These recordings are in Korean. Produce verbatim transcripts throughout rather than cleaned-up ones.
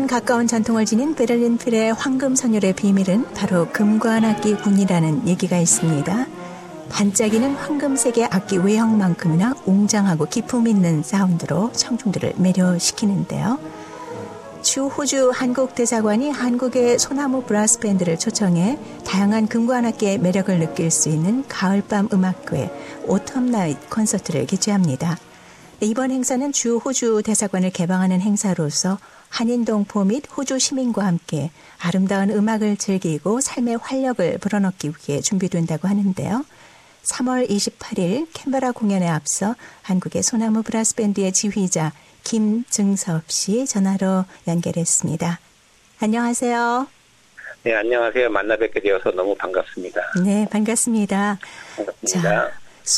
가까운 전통을 지닌 베를린 필의 황금 선율의 비밀은 바로 금관악기 군이라는 얘기가 있습니다. 반짝이는 황금색의 악기 외형만큼이나 웅장하고 기품 있는 사운드로 청중들을 매료시키는데요. 주 호주 한국대사관이 한국의 소나무 브라스 밴드를 초청해 다양한 금관악기의 매력을 느낄 수 있는 가을밤 음악회 오텀 나이트 콘서트를 개최합니다. 이번 행사는 주 호주 대사관을 개방하는 행사로서 한인동포 및 호주 시민과 함께 아름다운 음악을 즐기고 삶의 활력을 불어넣기 위해 준비된다고 하는데요. 삼월 이십팔일 캔베라 공연에 앞서 한국의 소나무 브라스 밴드의 지휘자 김증섭 씨 전화로 연결했습니다. 안녕하세요. 네, 안녕하세요. 만나 뵙게 되어서 너무 반갑습니다. 네, 반갑습니다. 반갑습니다. 자,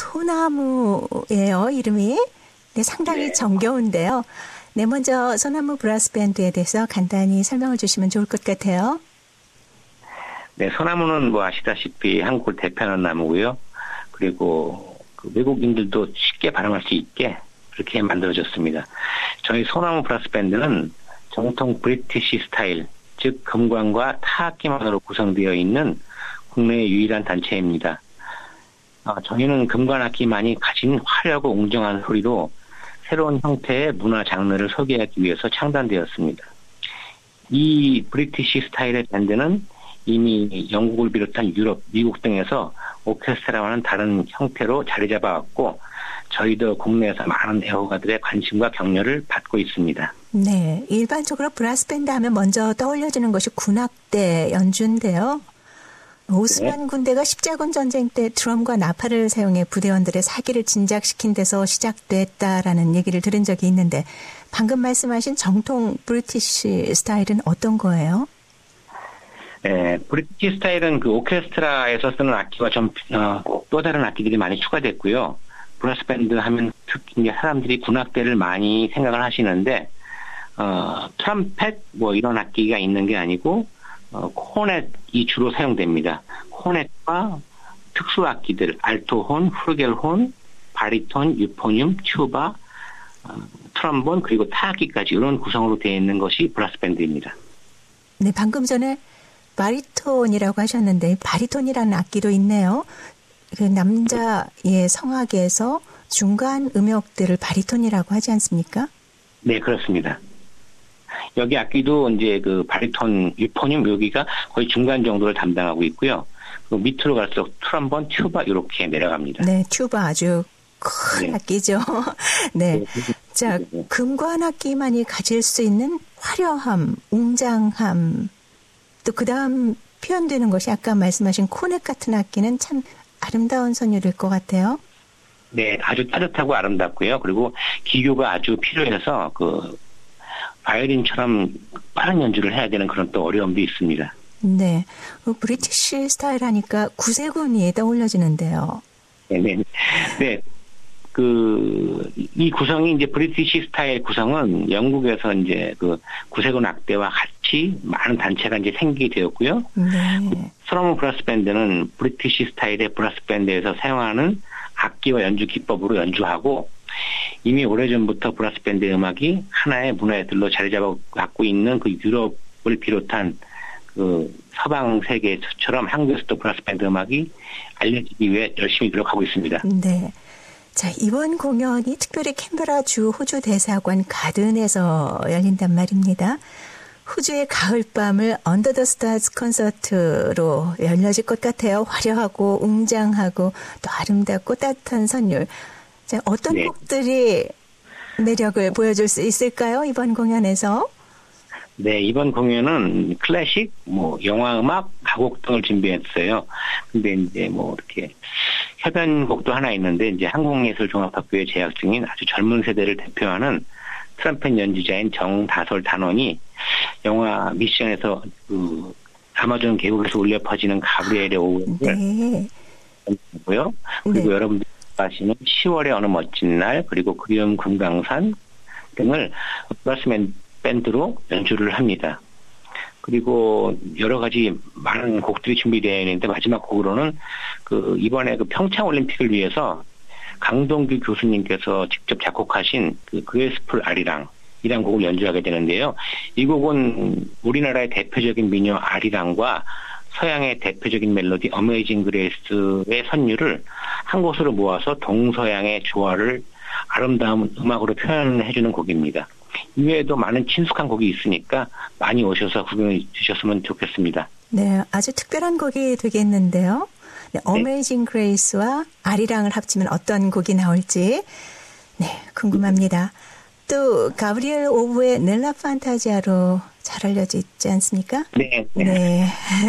소나무예요, 이름이. 네, 상당히 네. 정겨운데요. 네, 먼저 소나무 브라스 밴드에 대해서 간단히 설명을 주시면 좋을 것 같아요. 네, 소나무는 뭐 아시다시피 한국을 대표하는 나무고요. 그리고 그 외국인들도 쉽게 발음할 수 있게 그렇게 만들어졌습니다. 저희 소나무 브라스 밴드는 정통 브리티시 스타일, 즉 금관과 타악기만으로 구성되어 있는 국내의 유일한 단체입니다. 어, 저희는 금관악기만이 가진 화려하고 웅장한 소리로 새로운 형태의 문화 장르를 소개하기 위해서 창단되었습니다. 이 브리티시 스타일의 밴드는 이미 영국을 비롯한 유럽, 미국 등에서 오케스트라와는 다른 형태로 자리 잡아왔고 저희도 국내에서 많은 애호가들의 관심과 격려를 받고 있습니다. 네, 일반적으로 브라스 밴드 하면 먼저 떠올려지는 것이 군악대 연주인데요. 오스만 네. 군대가 십자군 전쟁 때 드럼과 나팔을 사용해 부대원들의 사기를 진작시킨 데서 시작됐다라는 얘기를 들은 적이 있는데 방금 말씀하신 정통 브리티시 스타일은 어떤 거예요? 네, 브리티시 스타일은 그 오케스트라에서 쓰는 악기와 좀 어, 또 다른 악기들이 많이 추가됐고요. 브라스 밴드 하면 특히 이제 사람들이 군악대를 많이 생각을 하시는데 어, 트럼펫 뭐 이런 악기가 있는 게 아니고 어, 코넷이 주로 사용됩니다. 코넷과 특수 악기들, 알토혼, 프루겔혼, 바리톤, 유포늄, 튜바, 어, 트럼본 그리고 타악기까지 이런 구성으로 되어 있는 것이 브라스 밴드입니다. 네, 방금 전에 바리톤이라고 하셨는데 바리톤이라는 악기도 있네요. 그 남자의 성악에서 중간 음역대를 바리톤이라고 하지 않습니까? 네, 그렇습니다. 여기 악기도 이제 그 바리톤, 유포늄 여기가 거의 중간 정도를 담당하고 있고요. 그 밑으로 갈수록 트럼본, 튜바 이렇게 내려갑니다. 네, 튜바 아주 큰 네. 악기죠. 네. 네. 자, 금관 악기만이 가질 수 있는 화려함, 웅장함, 또 그 다음 표현되는 것이 아까 말씀하신 코넷 같은 악기는 참 아름다운 선율일 것 같아요. 네, 아주 따뜻하고 아름답고요. 그리고 기교가 아주 필요해서 그 바이올린처럼 빠른 연주를 해야 되는 그런 또 어려움도 있습니다. 네, 그 브리티시 스타일 하니까 구세군이 떠올려지는데요. 네, 네, 네. 그, 이 구성이 이제 브리티시 스타일 구성은 영국에서 이제 그 구세군 악대와 같이 많은 단체가 이제 생기게 되었고요. 네. 소나무 브라스 밴드는 브리티시 스타일의 브라스 밴드에서 사용하는 악기와 연주 기법으로 연주하고 이미 오래전부터 브라스 밴드 음악이 하나의 문화들로 자리 잡아갖고 있는 그 유럽을 비롯한 그 서방 세계처럼 한국에서도 브라스 밴드 음악이 알려지기 위해 열심히 노력하고 있습니다. 네. 자, 이번 공연이 특별히 캔베라 주 호주 대사관 가든에서 열린단 말입니다. 호주의 가을밤을 언더 더 스타즈 콘서트로 열려질 것 같아요. 화려하고 웅장하고 또 아름답고 따뜻한 선율. 자, 어떤 네. 곡들이 매력을 보여줄 수 있을까요? 이번 공연에서? 네, 이번 공연은 클래식, 뭐 영화 음악, 가곡 등을 준비했어요. 근데 이제 뭐 이렇게 협연곡도 하나 있는데 이제 한국예술종합학교에 재학 중인 아주 젊은 세대를 대표하는 트럼펫 연주자인 정다솔 단원이 영화 미션에서 그 아마존 계곡에서 울려 퍼지는 가브리엘의 오후를 네. 고요. 그리고 네. 여러분들이 아시는 시월의 어느 멋진 날 그리고 그리움 금강산 등을 브라스 밴드로 연주를 합니다. 그리고 여러 가지 많은 곡들이 준비되어 있는데 마지막 곡으로는 그 이번에 그 평창 올림픽을 위해서 강동규 교수님께서 직접 작곡하신 그 그레스풀 아리랑 이란 곡을 연주하게 되는데요. 이 곡은 우리나라의 대표적인 민요 아리랑과 서양의 대표적인 멜로디 어메이징 그레이스의 선율을 한 곳으로 모아서 동서양의 조화를 아름다운 음악으로 표현해주는 곡입니다. 이외에도 많은 친숙한 곡이 있으니까 많이 오셔서 구경해 주셨으면 좋겠습니다. 네, 아주 특별한 곡이 되겠는데요. 네, 어메이징 그레이스와 아리랑을 합치면 어떤 곡이 나올지 네, 궁금합니다. 또 가브리엘 오보의 넬라 판타지아로 잘 알려져 있지 않습니까? 네. 네. 네.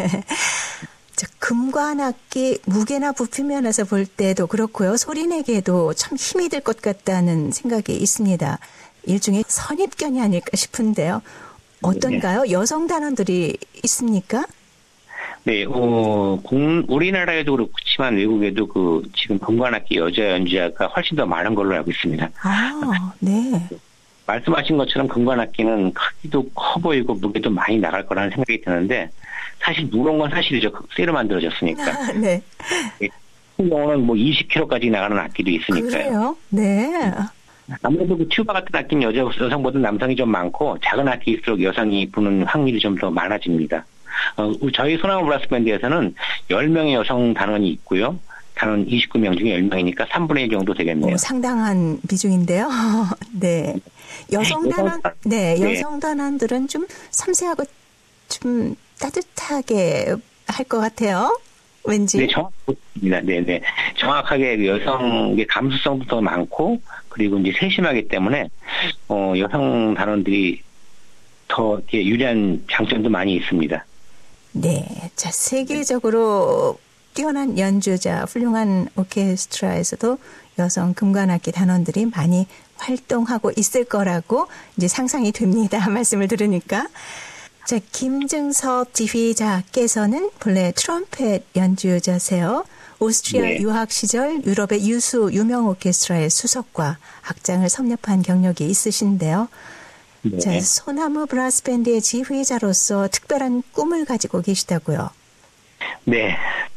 금관악기 무게나 부피 면에서 볼 때도 그렇고요. 소리내기에도 참 힘이 들 것 같다는 생각이 있습니다. 일종의 선입견이 아닐까 싶은데요. 어떤가요? 네. 여성 단원들이 있습니까? 네, 어, 공, 우리나라에도 그렇지만 외국에도 그 지금 금관악기 여자 연주자가 훨씬 더 많은 걸로 알고 있습니다. 아, 네. 말씀하신 것처럼 금관악기는 크기도 커 보이고 무게도 많이 나갈 거라는 생각이 드는데 사실 무거운 건 사실이죠. 쇠로 만들어졌으니까. 아, 네. 같은 경우는 뭐 이십 킬로그램까지 나가는 악기도 있으니까요. 그래요? 네. 아무래도 그 튜바 같은 악기는 여자, 여성보다 남성이 좀 많고 작은 악기일수록 여성이 부는 확률이 좀 더 많아집니다. 어, 저희 소나무 브라스 밴드에서는 열 명의 여성 단원이 있고요. 단원 이십구 명 중에 열 명이니까 삼분의 일 정도 되겠네요. 오, 상당한 비중인데요. 네. 여성 단원, 네, 여성 단원들은 좀 섬세하고 좀 따뜻하게 할 것 같아요. 왠지. 네, 정확합니다. 네, 네. 정확하게 여성의 감수성도 더 많고, 그리고 이제 세심하기 때문에, 어, 여성 단원들이 더 이렇게 유리한 장점도 많이 있습니다. 네. 자, 세계적으로 뛰어난 연주자, 훌륭한 오케스트라에서도 여성 금관악기 단원들이 많이 활동하고 있을 거라고 이제 상상이 됩니다. 말씀을 들으니까. 자, 김증섭 지휘자께서는 본래 트럼펫 연주자세요. 오스트리아 네. 유학 시절 유럽의 유수 유명 오케스트라의 수석과 악장을 섭렵한 경력이 있으신데요. 네. 자, 소나무 브라스 밴드의 지휘자로서 특별한 꿈을 가지고 계시다고요. 네.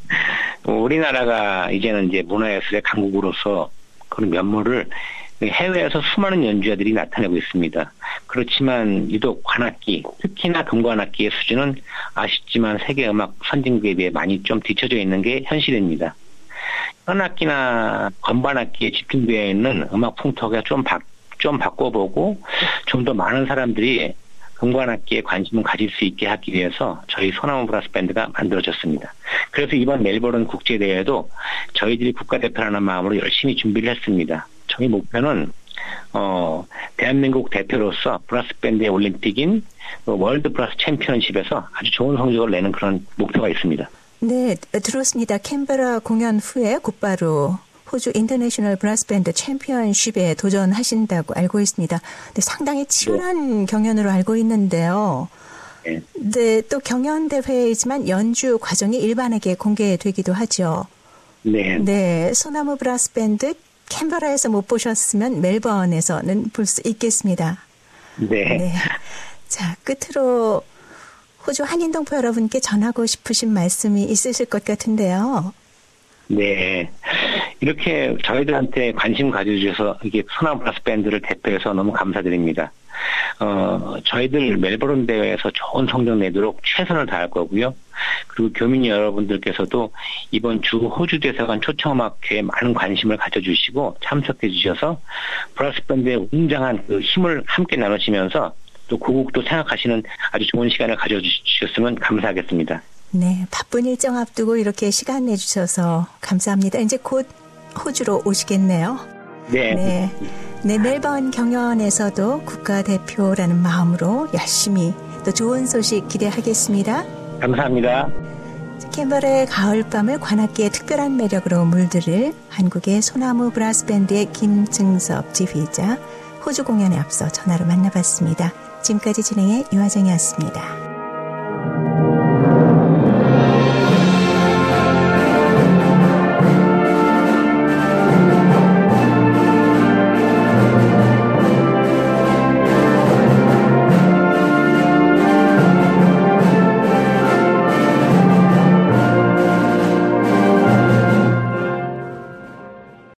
우리나라가 이제는 이제 문화예술의 강국으로서 그런 면모를 해외에서 수많은 연주자들이 나타내고 있습니다. 그렇지만 유독 관악기, 특히나 금관악기의 수준은 아쉽지만 세계 음악 선진국에 비해 많이 좀 뒤처져 있는 게 현실입니다. 현악기나 건반악기에 집중되어 있는 음악 풍토가 좀, 바, 좀 바꿔보고 좀 더 많은 사람들이 금관악기에 관심을 가질 수 있게 하기 위해서 저희 소나무 브라스 밴드가 만들어졌습니다. 그래서 이번 멜버른 국제대회도 저희들이 국가대표라는 마음으로 열심히 준비를 했습니다. 저희 목표는 어, 대한민국 대표로서 브라스 밴드의 올림픽인 월드 브라스 챔피언십에서 아주 좋은 성적을 내는 그런 목표가 있습니다. 네, 들었습니다. 캔베라 공연 후에 곧바로 호주 인터내셔널 브라스 밴드 챔피언십에 도전하신다고 알고 있습니다. 근데 상당히 치열한 네. 경연으로 알고 있는데요. 네. 네, 또 경연 대회이지만 연주 과정이 일반에게 공개되기도 하죠. 네. 네, 소나무 브라스 밴드 캔버라에서 못 보셨으면 멜번에서는 볼 수 있겠습니다. 네. 네. 자, 끝으로 호주 한인동포 여러분께 전하고 싶으신 말씀이 있으실 것 같은데요. 네. 이렇게 저희들한테 관심 가져주셔서 이게 소나무 브라스 밴드를 대표해서 너무 감사드립니다. 어, 저희들 멜버른 대회에서 좋은 성적 내도록 최선을 다할 거고요. 그리고 교민 여러분들께서도 이번 주 호주 대사관 초청음악회에 많은 관심을 가져주시고 참석해 주셔서 브라스 밴드의 웅장한 그 힘을 함께 나누시면서 또 고국도 생각하시는 아주 좋은 시간을 가져주셨으면 감사하겠습니다. 네, 바쁜 일정 앞두고 이렇게 시간 내주셔서 감사합니다. 이제 곧 호주로 오시겠네요. 네. 네. 네, 멜번 경연에서도 국가대표라는 마음으로 열심히 또 좋은 소식 기대하겠습니다. 감사합니다. 캔버라의 가을밤을 관악기의 특별한 매력으로 물들일 한국의 소나무 브라스 밴드의 김증섭 지휘자, 호주 공연에 앞서 전화로 만나봤습니다. 지금까지 진행의 유화정이었습니다.